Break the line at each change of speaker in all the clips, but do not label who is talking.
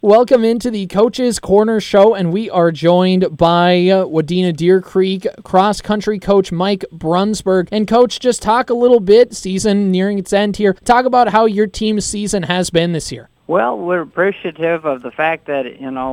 Welcome into the Coach's Corner Show, and we are joined by Wadena Deer Creek cross-country coach Mike Brunsberg. And Coach, just talk a little bit, season nearing its end here, talk about how your team's season has been this year.
Well, we're appreciative of the fact that,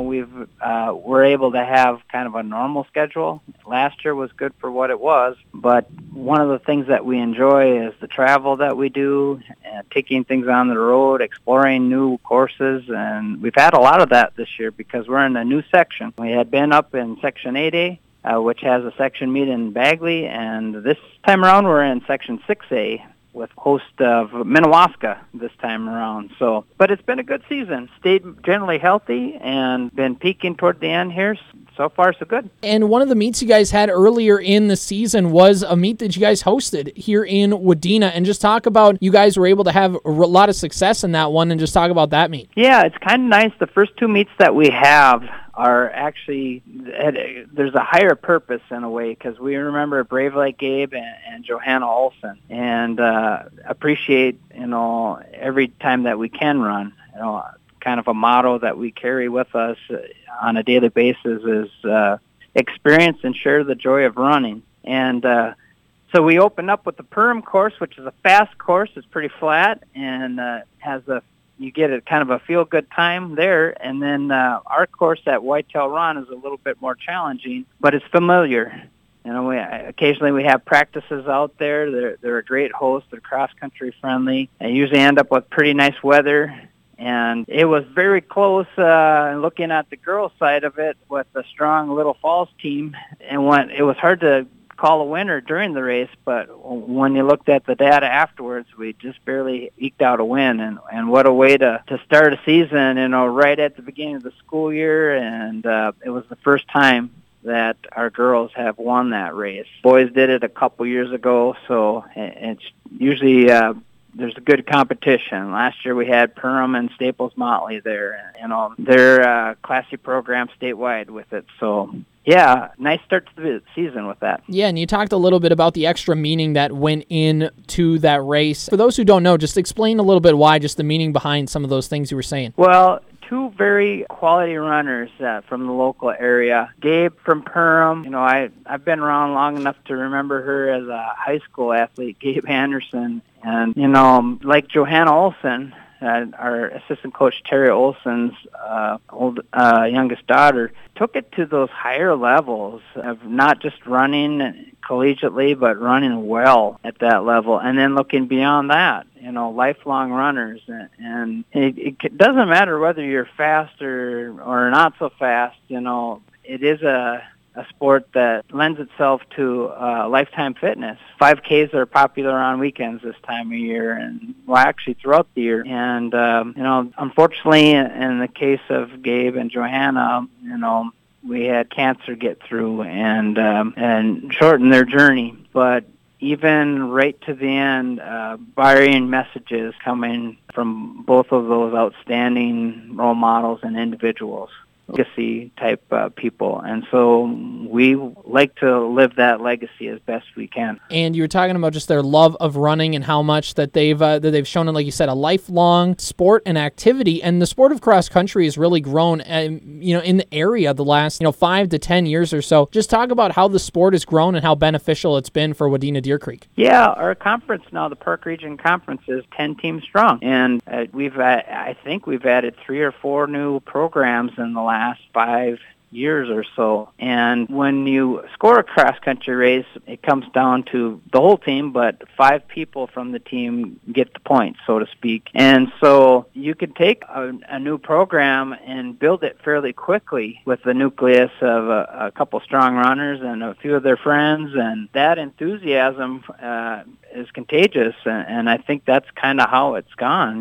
we're able to have kind of a normal schedule. Last year was good for what it was, but one of the things that we enjoy is the travel that we do, taking things on the road, exploring new courses, and we've had a lot of that this year because we're in a new section. We had been up in Section 8A, which has a section meet in Bagley, and this time around we're in Section 6A, with host of Minnewaska this time around. But it's been a good season. Stayed generally healthy and been peaking toward the end here. So far, so good.
And one of the meets you guys had earlier in the season was a meet that you guys hosted here in Wadena. And just talk about, you guys were able to have a lot of success in that one, and just talk about that meet.
Yeah, it's kind of nice. The first two meets that we have are actually, there's a higher purpose in a way, because we remember Brave Like Gabe and Johanna Olsen, and appreciate, every time that we can run. Kind of a motto that we carry with us on a daily basis is experience and share the joy of running. And so we opened up with the Perham course, which is a fast course. It's pretty flat and you get a kind of a feel-good time there. And then our course at Whitetail Run is a little bit more challenging, but it's familiar. Occasionally we have practices out there. They're a great host. They're cross-country friendly. They usually end up with pretty nice weather. And it was very close looking at the girls' side of it with the strong Little Falls team. And it was hard to call a winner during the race, but when you looked at the data afterwards, we just barely eked out a win. And what a way to start a season, right at the beginning of the school year. And it was the first time that our girls have won that race. Boys did it a couple years ago, so it's usually there's a good competition. Last year we had Perham and Staples Motley there. They're a classy program statewide with it. So, yeah, nice start to the season with that.
Yeah, and you talked a little bit about the extra meaning that went into that race. For those who don't know, just explain a little bit why, just the meaning behind some of those things you were saying.
Well, two very quality runners from the local area. Gabe from Perham, I've been around long enough to remember her as a high school athlete, Gabe Anderson. And, like Johanna Olsen, our assistant coach Terry Olsen's youngest daughter, took it to those higher levels of not just running collegiately, but running well at that level. And then looking beyond that, lifelong runners. And it doesn't matter whether you're fast or not so fast, it is a sport that lends itself to lifetime fitness. 5Ks are popular on weekends this time of year, and actually throughout the year. And unfortunately, in the case of Gabe and Johanna, we had cancer get through and shorten their journey. But even right to the end, varying messages coming from both of those outstanding role models and individuals. Legacy type people, and so we like to live that legacy as best we can.
And you were talking about just their love of running and how much that they've shown, like you said, a lifelong sport and activity. And the sport of cross country has really grown, in the area the last 5 to 10 years or so. Just talk about how the sport has grown and how beneficial it's been for Wadena Deer Creek.
Yeah, our conference now, the Park Region Conference, is 10 teams strong, and I think we've added 3 or 4 new programs in the last 5 years or so. And when you score a cross-country race, it comes down to the whole team, but 5 people from the team get the points, so to speak. And so you could take a new program and build it fairly quickly with the nucleus of a couple strong runners and a few of their friends, and that enthusiasm is contagious, and I think that's kind of how it's gone.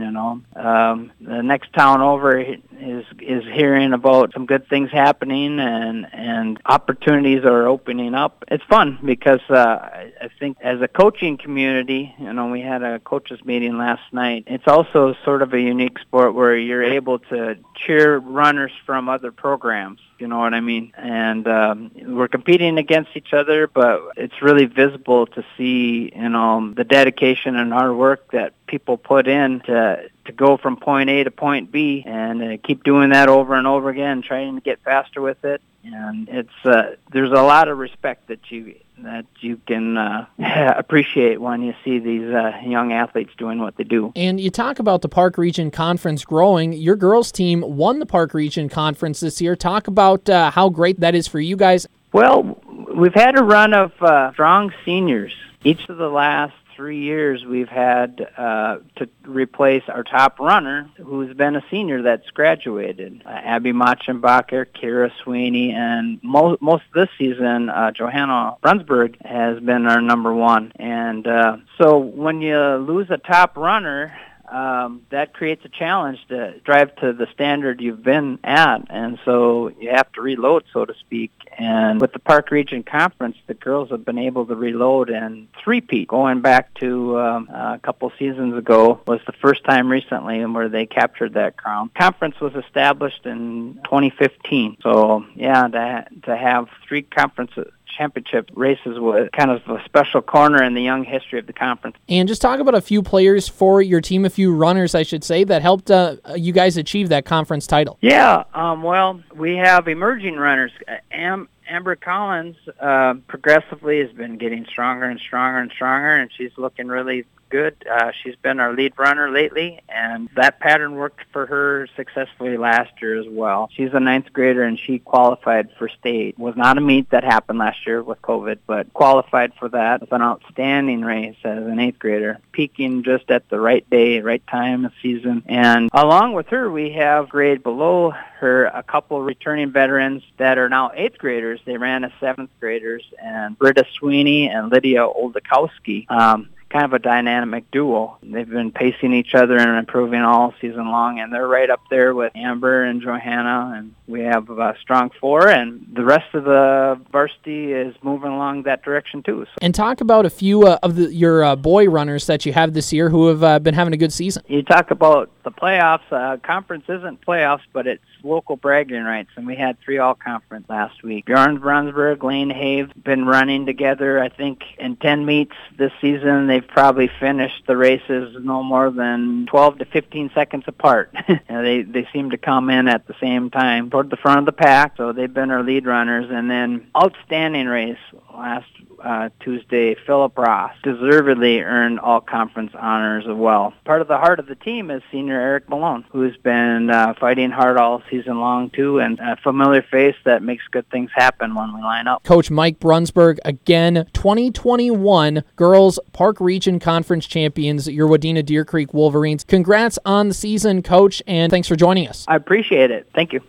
The next town over is hearing about some good things happening, and opportunities are opening up. It's fun because I think as a coaching community, we had a coaches meeting last night. It's also sort of a unique sport where you're able to cheer runners from other programs. You know what I mean? And we're competing against each other, but it's really visible to see, the dedication and hard work that people put in to to go from point A to point B, and keep doing that over and over again, trying to get faster with it. And it's there's a lot of respect that you can appreciate when you see these young athletes doing what they do.
And you talk about the Park Region Conference growing. Your girls' team won the Park Region Conference this year. Talk about how great that is for you guys.
Well, we've had a run of strong seniors. Each of the last 3 years we've had to replace our top runner, who's been a senior that's graduated. Abby Machenbacher, Kira Sweeney, and most of this season, Johanna Brunsberg has been our number one. And so when you lose a top runner, that creates a challenge to drive to the standard you've been at, and so you have to reload, so to speak. And with the Park Region Conference, the girls have been able to reload and three-peat. Going back to a couple seasons ago was the first time recently where they captured that crown. Conference was established in 2015, so yeah, to have three conferences championship races was kind of a special corner in the young history of the conference.
And just talk about a few players for your team, a few runners, I should say, that helped you guys achieve that conference title.
Yeah, well, we have emerging runners. Amber Collins progressively has been getting stronger and stronger and stronger, and she's looking really good. She's been our lead runner lately, and that pattern worked for her successfully last year as well. She's a ninth grader, and she qualified for state. It was not a meet that happened last year with COVID, but qualified for that. It's an outstanding race as an eighth grader, peaking just at the right day, right time of season. And along with her, we have grade below her a couple returning veterans that are now eighth graders. They ran as seventh graders, and Britta Sweeney and Lydia Oldakowski. Kind of a dynamic duo. They've been pacing each other and improving all season long, and they're right up there with Amber and Johanna, and we have a strong four, and the rest of the varsity is moving along that direction too. So.
And talk about a few of your boy runners that you have this year who have been having a good season.
You talk about the playoffs. Conference isn't playoffs, but it's local bragging rights, and we had 3 all-conference last week. Bjorn Brunsberg, Lane Have been running together, I think, in 10 meets this season. They've probably finished the races no more than 12 to 15 seconds apart. They seem to come in at the same time toward the front of the pack, so they've been our lead runners. And then outstanding race last Tuesday, Philip Ross deservedly earned all-conference honors as well. Part of the heart of the team is senior Eric Malone, who's been fighting hard all season long too, and a familiar face that makes good things happen when we line up.
Coach Mike Brunsberg, again, 2021 Girls Park Region Conference champions, your Wadena Deer Creek Wolverines. Congrats on the season, Coach, and thanks for joining us.
I appreciate it. Thank you.